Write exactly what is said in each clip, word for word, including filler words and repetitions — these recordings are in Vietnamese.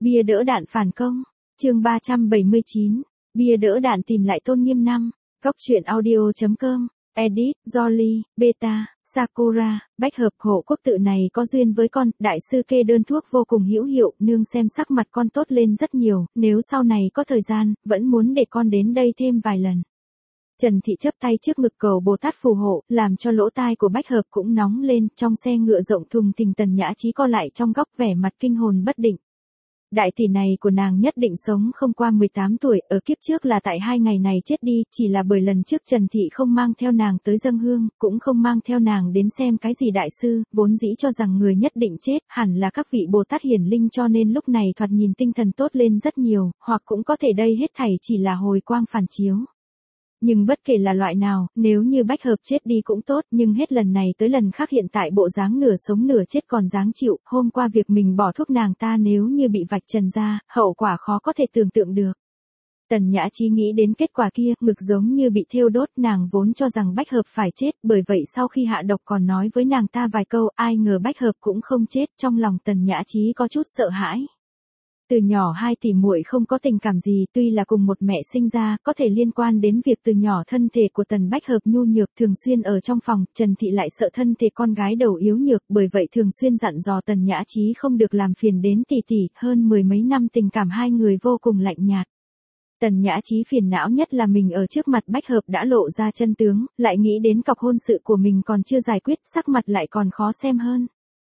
Bia đỡ đạn phản công. Chương ba trăm bảy mươi chín. Bia đỡ đạn tìm lại tôn nghiêm năm. Góc truyện audio chấm com. Edit, Jolly, Beta, Sakura, bách hợp hộ quốc tự này có duyên với con, đại sư kê đơn thuốc vô cùng hữu hiệu, nương xem sắc mặt con tốt lên rất nhiều, nếu sau này có thời gian, vẫn muốn để con đến đây thêm vài lần. Trần Thị chấp tay trước ngực cầu Bồ Tát phù hộ, làm cho lỗ tai của bách hợp cũng nóng lên, trong xe ngựa rộng thùng thình Tần Nhã Chí co lại trong góc vẻ mặt kinh hồn bất định. Đại tỷ này của nàng nhất định sống không qua mười tám tuổi, ở kiếp trước là tại hai ngày này chết đi, chỉ là bởi lần trước Trần Thị không mang theo nàng tới dâng hương, cũng không mang theo nàng đến xem cái gì đại sư, vốn dĩ cho rằng người nhất định chết, hẳn là các vị Bồ Tát hiển linh cho nên lúc này thoạt nhìn tinh thần tốt lên rất nhiều, hoặc cũng có thể đây hết thảy chỉ là hồi quang phản chiếu. Nhưng bất kể là loại nào, nếu như bách hợp chết đi cũng tốt, nhưng hết lần này tới lần khác hiện tại bộ dáng nửa sống nửa chết còn dáng chịu, hôm qua việc mình bỏ thuốc nàng ta nếu như bị vạch trần ra, hậu quả khó có thể tưởng tượng được. Tần Nhã Chí nghĩ đến kết quả kia, ngực giống như bị thiêu đốt, nàng vốn cho rằng bách hợp phải chết, bởi vậy sau khi hạ độc còn nói với nàng ta vài câu, ai ngờ bách hợp cũng không chết, trong lòng Tần Nhã Chí có chút sợ hãi. Từ nhỏ hai tỷ muội không có tình cảm gì, tuy là cùng một mẹ sinh ra, có thể liên quan đến việc từ nhỏ thân thể của Tần Bách Hợp nhu nhược, thường xuyên ở trong phòng, Trần Thị lại sợ thân thể con gái đầu yếu nhược, bởi vậy thường xuyên dặn dò Tần Nhã Chí không được làm phiền đến tỷ tỷ, hơn mười mấy năm tình cảm hai người vô cùng lạnh nhạt. Tần Nhã Chí phiền não nhất là mình ở trước mặt Bách Hợp đã lộ ra chân tướng, lại nghĩ đến cọc hôn sự của mình còn chưa giải quyết, sắc mặt lại còn khó xem hơn.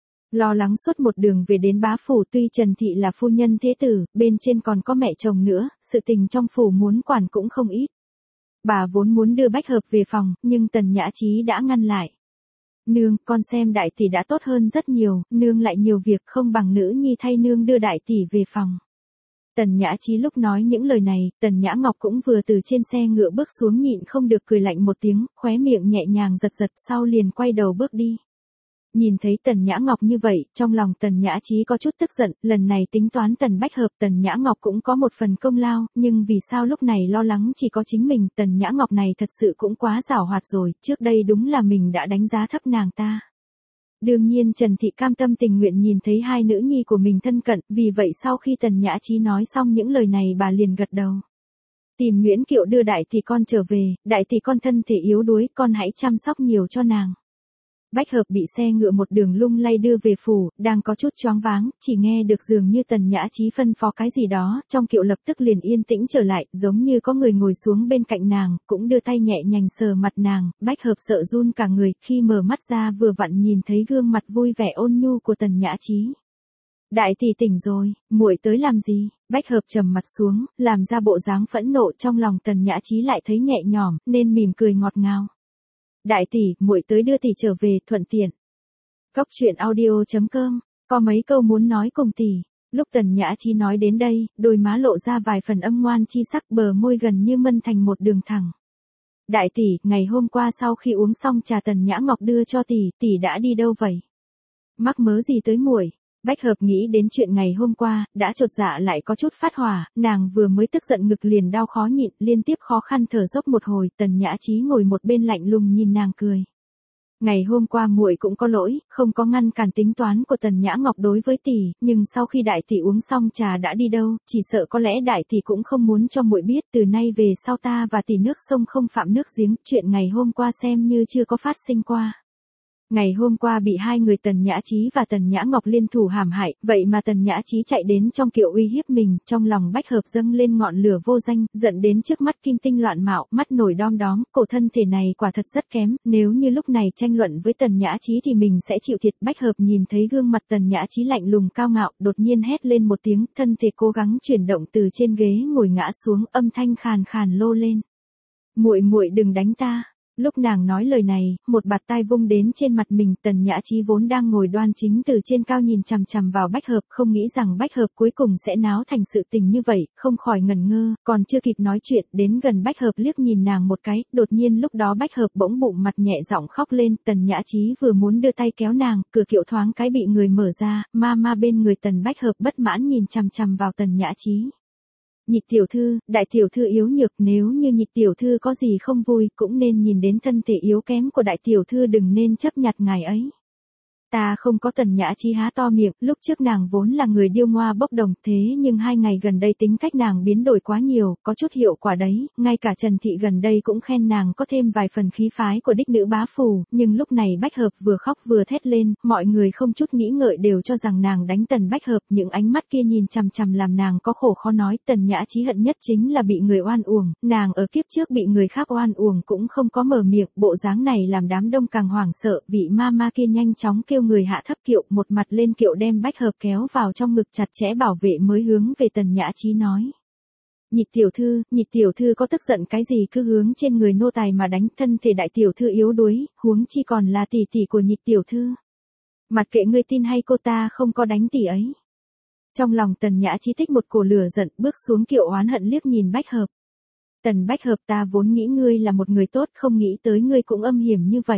Lo lắng suốt một đường về đến bá phủ, tuy Trần Thị là phu nhân thế tử, bên trên còn có mẹ chồng nữa, sự tình trong phủ muốn quản cũng không ít. Bà vốn muốn đưa Bách Hợp về phòng, nhưng Tần Nhã Chí đã ngăn lại. Nương, con xem đại tỷ đã tốt hơn rất nhiều, nương lại nhiều việc không bằng nữ nhi thay nương đưa đại tỷ về phòng. Tần Nhã Chí lúc nói những lời này, Tần Nhã Ngọc cũng vừa từ trên xe ngựa bước xuống nhịn không được cười lạnh một tiếng, khóe miệng nhẹ nhàng giật giật sau liền quay đầu bước đi. Nhìn thấy Tần Nhã Ngọc như vậy, trong lòng Tần Nhã Chí có chút tức giận, lần này tính toán Tần Bách Hợp Tần Nhã Ngọc cũng có một phần công lao, nhưng vì sao lúc này lo lắng chỉ có chính mình, Tần Nhã Ngọc này thật sự cũng quá giảo hoạt rồi, trước đây đúng là mình đã đánh giá thấp nàng ta. Đương nhiên Trần Thị cam tâm tình nguyện nhìn thấy hai nữ nhi của mình thân cận, vì vậy sau khi Tần Nhã Chí nói xong những lời này bà liền gật đầu. Tìm Nguyễn Kiệu đưa đại tỷ con trở về, đại tỷ con thân thể yếu đuối, con hãy chăm sóc nhiều cho nàng. Bách Hợp bị xe ngựa một đường lung lay đưa về phủ, đang có chút choáng váng, chỉ nghe được dường như Tần Nhã Chí phân phó cái gì đó, trong kiệu lập tức liền yên tĩnh trở lại, giống như có người ngồi xuống bên cạnh nàng, cũng đưa tay nhẹ nhàng sờ mặt nàng, Bách Hợp sợ run cả người, khi mở mắt ra vừa vặn nhìn thấy gương mặt vui vẻ ôn nhu của Tần Nhã Chí. Đại tỷ tỉnh rồi, muội tới làm gì? Bách Hợp trầm mặt xuống, làm ra bộ dáng phẫn nộ, trong lòng Tần Nhã Chí lại thấy nhẹ nhõm, nên mỉm cười ngọt ngào. Đại tỷ, muội tới đưa tỷ trở về, thuận tiện. Góc truyện audio chấm com, có mấy câu muốn nói cùng tỷ. Lúc Tần Nhã Chí nói đến đây, đôi má lộ ra vài phần âm ngoan chi sắc, bờ môi gần như mân thành một đường thẳng. Đại tỷ, ngày hôm qua sau khi uống xong trà Tần Nhã Ngọc đưa cho tỷ, tỷ đã đi đâu vậy? Mắc mớ gì tới muội? Bách Hợp nghĩ đến chuyện ngày hôm qua, đã chột dạ lại có chút phát hỏa, nàng vừa mới tức giận ngực liền đau khó nhịn, liên tiếp khó khăn thở dốc một hồi, Tần Nhã Chí ngồi một bên lạnh lùng nhìn nàng cười. Ngày hôm qua muội cũng có lỗi, không có ngăn cản tính toán của Tần Nhã Ngọc đối với tỷ, nhưng sau khi đại tỷ uống xong trà đã đi đâu, chỉ sợ có lẽ đại tỷ cũng không muốn cho muội biết, từ nay về sau ta và tỷ nước sông không phạm nước giếng, chuyện ngày hôm qua xem như chưa có phát sinh qua. Ngày hôm qua bị hai người Tần Nhã Chí và Tần Nhã Ngọc liên thủ hãm hại, vậy mà Tần Nhã Chí chạy đến trong kiệu uy hiếp mình, trong lòng Bách Hợp dâng lên ngọn lửa vô danh, giận đến trước mắt kim tinh loạn mạo, mắt nổi đom đóm, cổ thân thể này quả thật rất kém, nếu như lúc này tranh luận với Tần Nhã Chí thì mình sẽ chịu thiệt. Bách Hợp nhìn thấy gương mặt Tần Nhã Chí lạnh lùng cao ngạo, đột nhiên hét lên một tiếng, thân thể cố gắng chuyển động từ trên ghế ngồi ngã xuống, âm thanh khàn khàn lô lên. Muội muội đừng đánh ta. Lúc nàng nói lời này, một bạt tai vung đến trên mặt mình, Tần Nhã Chí vốn đang ngồi đoan chính từ trên cao nhìn chằm chằm vào Bách Hợp, không nghĩ rằng Bách Hợp cuối cùng sẽ náo thành sự tình như vậy, không khỏi ngẩn ngơ, còn chưa kịp nói chuyện, đến gần Bách Hợp liếc nhìn nàng một cái, đột nhiên lúc đó Bách Hợp bỗng bụng mặt nhẹ giọng khóc lên, Tần Nhã Chí vừa muốn đưa tay kéo nàng, cửa kiệu thoáng cái bị người mở ra, ma ma bên người Tần Bách Hợp bất mãn nhìn chằm chằm vào Tần Nhã Chí. Nhị tiểu thư, đại tiểu thư yếu nhược, nếu như nhị tiểu thư có gì không vui, cũng nên nhìn đến thân thể yếu kém của đại tiểu thư, đừng nên chấp nhặt ngài ấy. Ta không có. Tần Nhã Chí há to miệng, lúc trước nàng vốn là người điêu ngoa bốc đồng, thế nhưng hai ngày gần đây tính cách nàng biến đổi quá nhiều, có chút hiệu quả đấy, ngay cả Trần Thị gần đây cũng khen nàng có thêm vài phần khí phái của đích nữ bá phủ, nhưng lúc này Bách Hợp vừa khóc vừa thét lên, mọi người không chút nghĩ ngợi đều cho rằng nàng đánh Tần Bách Hợp, những ánh mắt kia nhìn chằm chằm làm nàng có khổ khó nói. Tần Nhã Chí hận nhất chính là bị người oan uổng, nàng ở kiếp trước bị người khác oan uổng cũng không có mở miệng, bộ dáng này làm đám đông càng hoảng sợ, vị ma ma kia nhanh chóng kêu người hạ thấp kiệu, một mặt lên kiệu đem Bách Hợp kéo vào trong ngực chặt chẽ bảo vệ mới hướng về Tần Nhã Chí nói. Nhị tiểu thư, nhị tiểu thư có tức giận cái gì cứ hướng trên người nô tài mà đánh, thân thể đại tiểu thư yếu đuối, huống chi còn là tỷ tỷ của nhị tiểu thư. Mặc kệ ngươi tin hay cô, ta không có đánh tỷ ấy. Trong lòng Tần Nhã Chí tích một cổ lửa giận, bước xuống kiệu oán hận liếc nhìn Bách Hợp. Tần Bách Hợp, ta vốn nghĩ ngươi là một người tốt, không nghĩ tới ngươi cũng âm hiểm như vậy.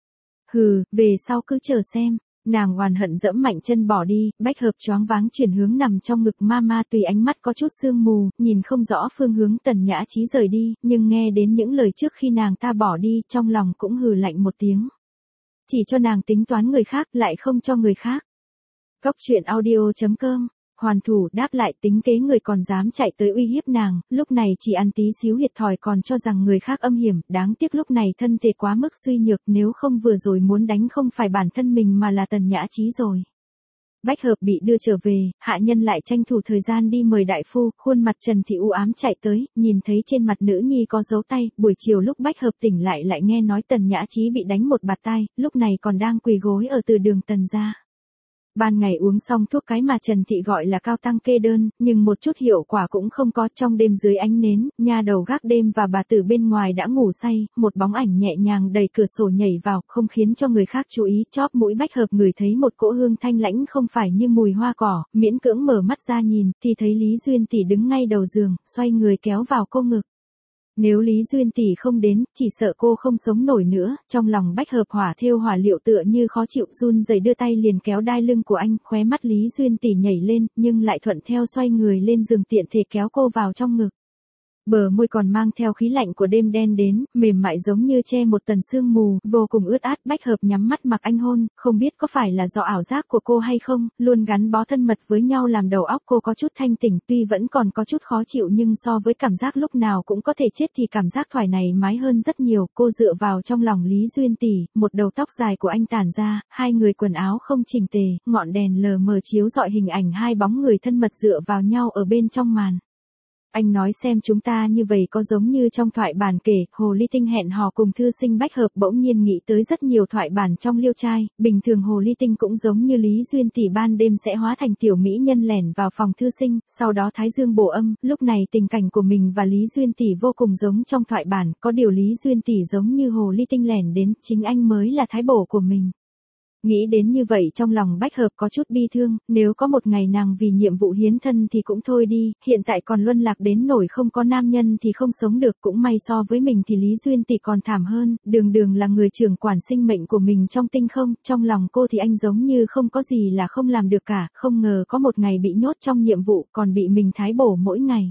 Hừ, về sau cứ chờ xem. Nàng oán hận dẫm mạnh chân bỏ đi, Bách Hợp choáng váng chuyển hướng nằm trong ngực Mama, tùy ánh mắt có chút sương mù, nhìn không rõ phương hướng. Tần Nhã Chí rời đi, nhưng nghe đến những lời trước khi nàng ta bỏ đi, trong lòng cũng hừ lạnh một tiếng. Chỉ cho nàng tính toán người khác, lại không cho người khác. Góc truyện audio chấm com. Hoàn thủ đáp lại, tính kế người còn dám chạy tới uy hiếp nàng, lúc này chỉ ăn tí xíu thiệt thòi còn cho rằng người khác âm hiểm, đáng tiếc lúc này thân thể quá mức suy nhược, nếu không vừa rồi muốn đánh không phải bản thân mình mà là Tần Nhã Chí rồi. Bách Hợp bị đưa trở về, hạ nhân lại tranh thủ thời gian đi mời đại phu, khuôn mặt Trần Thị u ám chạy tới, nhìn thấy trên mặt nữ nhi có dấu tay, buổi chiều lúc Bách Hợp tỉnh lại lại nghe nói Tần Nhã Chí bị đánh một bạt tai, lúc này còn đang quỳ gối ở từ đường Tần gia. Ban ngày uống xong thuốc cái mà Trần Thị gọi là cao tăng kê đơn, nhưng một chút hiệu quả cũng không có. Trong đêm dưới ánh nến, nha đầu gác đêm và bà tử bên ngoài đã ngủ say, một bóng ảnh nhẹ nhàng đẩy cửa sổ nhảy vào, không khiến cho người khác chú ý. Chóp mũi Bách Hợp ngửi thấy một cỗ hương thanh lãnh không phải như mùi hoa cỏ, miễn cưỡng mở mắt ra nhìn, thì thấy Lý Duyên tỷ đứng ngay đầu giường, xoay người kéo vào cô ngực. Nếu Lý Duyên tỷ không đến, chỉ sợ cô không sống nổi nữa. Trong lòng Bách Hợp hỏa thêu hỏa liệu tựa như khó chịu, run rẩy đưa tay liền kéo đai lưng của anh, khóe mắt Lý Duyên tỷ nhảy lên, nhưng lại thuận theo xoay người lên giường tiện thể kéo cô vào trong ngực. Bờ môi còn mang theo khí lạnh của đêm đen đến, mềm mại giống như che một tầng sương mù, vô cùng ướt át. Bách Hợp nhắm mắt mặc anh hôn, không biết có phải là do ảo giác của cô hay không, luôn gắn bó thân mật với nhau làm đầu óc cô có chút thanh tỉnh, tuy vẫn còn có chút khó chịu nhưng so với cảm giác lúc nào cũng có thể chết thì cảm giác thoải này mái hơn rất nhiều. Cô dựa vào trong lòng Lý Duyên tỷ, một đầu tóc dài của anh tản ra, hai người quần áo không chỉnh tề, ngọn đèn lờ mờ chiếu rọi hình ảnh hai bóng người thân mật dựa vào nhau ở bên trong màn. Anh nói xem chúng ta như vậy có giống như trong thoại bản kể, Hồ Ly Tinh hẹn hò cùng thư sinh Bách Hợp bỗng nhiên nghĩ tới rất nhiều thoại bản trong Liêu Trai, bình thường Hồ Ly Tinh cũng giống như Lý Duyên tỷ ban đêm sẽ hóa thành tiểu mỹ nhân lẻn vào phòng thư sinh, sau đó thái dương bổ âm, lúc này tình cảnh của mình và Lý Duyên tỷ vô cùng giống trong thoại bản, có điều Lý Duyên tỷ giống như Hồ Ly Tinh lẻn đến, chính anh mới là thái bổ của mình. Nghĩ đến như vậy trong lòng Bách Hợp có chút bi thương, nếu có một ngày nàng vì nhiệm vụ hiến thân thì cũng thôi đi, hiện tại còn luân lạc đến nổi không có nam nhân thì không sống được, cũng may so với mình thì Lý Duyên tỷ còn thảm hơn, đường đường là người trưởng quản sinh mệnh của mình trong tinh không, trong lòng cô thì anh giống như không có gì là không làm được cả, không ngờ có một ngày bị nhốt trong nhiệm vụ còn bị mình thái bổ mỗi ngày.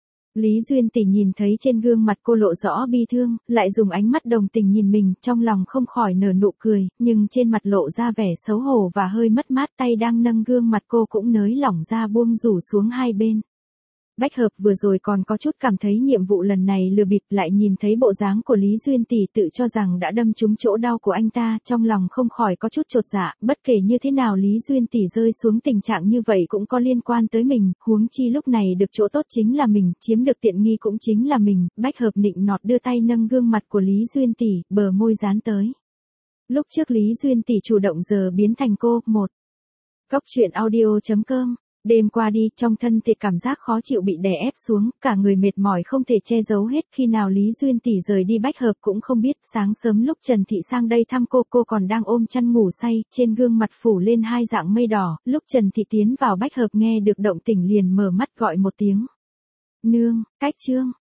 Lý Duyên tỷ nhìn thấy trên gương mặt cô lộ rõ bi thương, lại dùng ánh mắt đồng tình nhìn mình, trong lòng không khỏi nở nụ cười, nhưng trên mặt lộ ra vẻ xấu hổ và hơi mất mát, tay đang nâng gương mặt cô cũng nới lỏng ra buông rủ xuống hai bên. Bách Hợp vừa rồi còn có chút cảm thấy nhiệm vụ lần này lừa bịp, lại nhìn thấy bộ dáng của Lý Duyên tỷ tự cho rằng đã đâm trúng chỗ đau của anh ta, trong lòng không khỏi có chút chột dạ, bất kể như thế nào Lý Duyên tỷ rơi xuống tình trạng như vậy cũng có liên quan tới mình, huống chi lúc này được chỗ tốt chính là mình, chiếm được tiện nghi cũng chính là mình. Bách Hợp nịnh nọt đưa tay nâng gương mặt của Lý Duyên tỷ, bờ môi dán tới. Lúc trước Lý Duyên tỷ chủ động giờ biến thành cô. Một. Góc truyện audio chấm com. Đêm qua đi, trong thân thể cảm giác khó chịu bị đè ép xuống, cả người mệt mỏi không thể che giấu hết, khi nào Lý Duyên tỷ rời đi Bách Hợp cũng không biết. Sáng sớm lúc Trần Thị sang đây thăm cô, cô còn đang ôm chăn ngủ say, trên gương mặt phủ lên hai dạng mây đỏ, lúc Trần Thị tiến vào Bách Hợp nghe được động tĩnh liền mở mắt gọi một tiếng. Nương, cách trương,